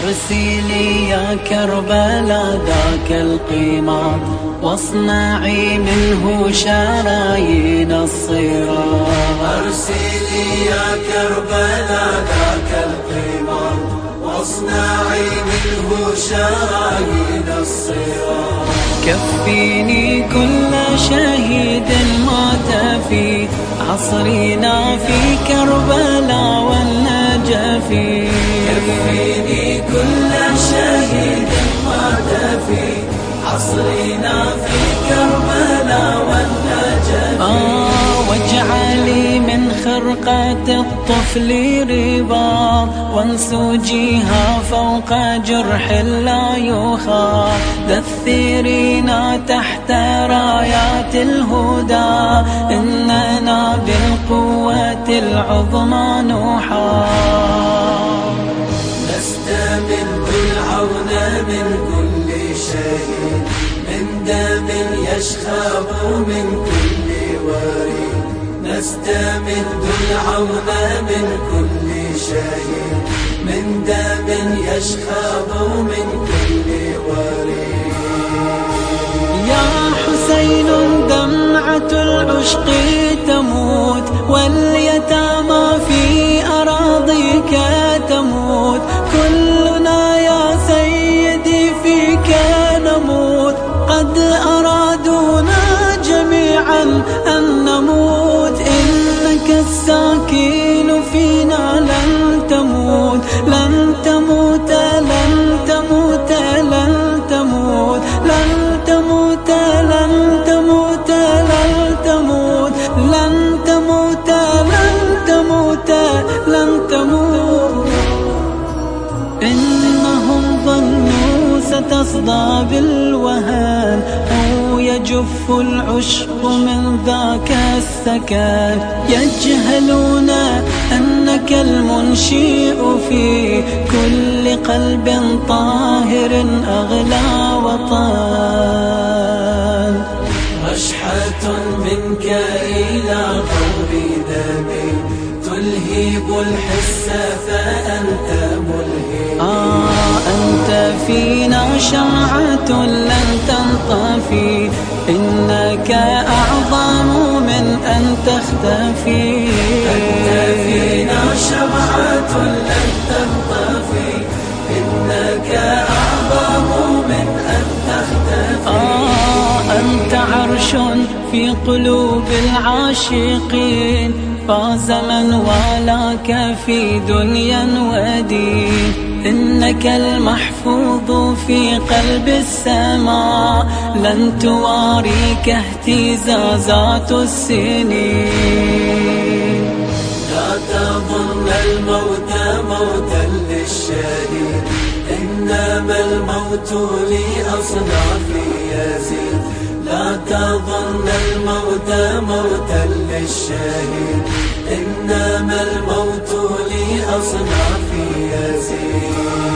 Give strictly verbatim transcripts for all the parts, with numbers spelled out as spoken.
أرسلي يا كربلاء ذاك القمار واصنعي منه شرايين الصراط. أرسلي يا كربلاء ذاك القمار واصنعي منه شرايين الصراط. كفيني كل شهيد مات في عصرنا في كربلاء والنجف. كفيني كل شهيد مات في عصرنا في كربلاء والنجف. آه واجعلي من خرقة الطفل رباط وانسجيها فوق جرح لا يخاف. دثرينا تحت رايات الهدى إننا بالقوة العظمى نحاط. نستمد العون من كل شهيد من دم يشخب من كل وريد. نستمد العون من كل شهيد من دم يشخب من كل وريد. يا حسين دمعة العشق تموت واليتامى في أراضيك تموت. كلنا يا سيدي فيك نموت. قد أرادونا جميعا أن نموت. إنك الساكن فينا لن تموت لن تموت لن تموت لن تموت لن تموت لن تموت لن تموت لن تموت لن تموت لن تموت. إنهم ظنوا ستصدى بالوهن أو يجف العشق من ذاك السكن. يجهلون أنك المنشئ في كل قلب طاهر أغلى وطن. رشحة منك إلى قلب دمي تلهب الحس فأنت ملهم. آه أنت فينا شمعة لن تنطفي. إنك أعظم من أن تختفي. أنت فينا شمعة لن تنطفي. إنك أعظم من أن تختفي. آه أنت عرش في قلوب العاشقين. فاز من والاك في دنيا ودين. إنك المحفوظ في قلب السماء لن تواريك اهتزازات السنين. لا تظن الموت موتا للشهيد إنما الموت لأصناف يزيد. لا تظن الموت موتا للشهيد إنما الموت لأصناف يزيد.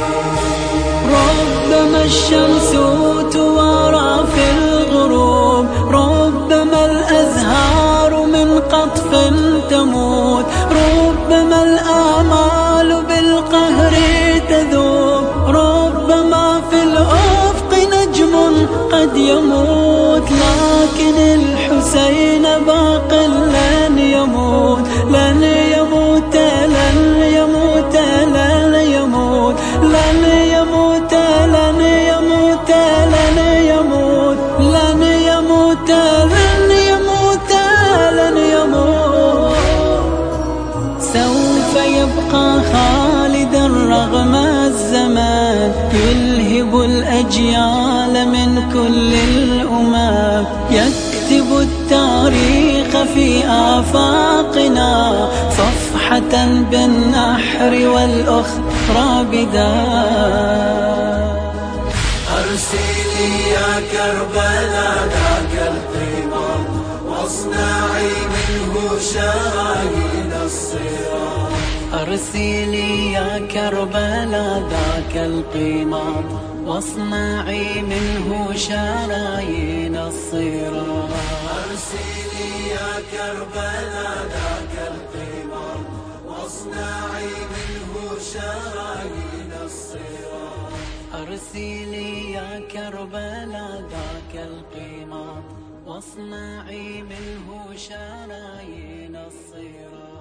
ربما الشمس توارى في الغروب. ربما الأزهار من قطف تموت. ربما الآمال بالقهر تذوب. ربما في الأفق نجم قد يموت. لكن الحسين باق لن يموت لن يموت لن يموت لن يموت لن يموت لن يموت لن يموت لن يموت لن يموت لن يموت. سوف يبقى خالدا رغم الزمان. يلهب الأجيال من كل الأمم. يكتب التاريخ في آفاقنا صفحة بالنحر والأخرى بداء. أرسلي يا كربلاء ذاك القمار واصنعي منه شرايين الصراط. أرسلي يا كربلاء ذاك القمار واصنعي منه شرايين الصراط. أرسلي يا كربلاء ذاك القمار واصنعي منه شرايين الصراط. أرسلي يا كربلاء ذاك القيماط واصنعي منه شرايين الصراط.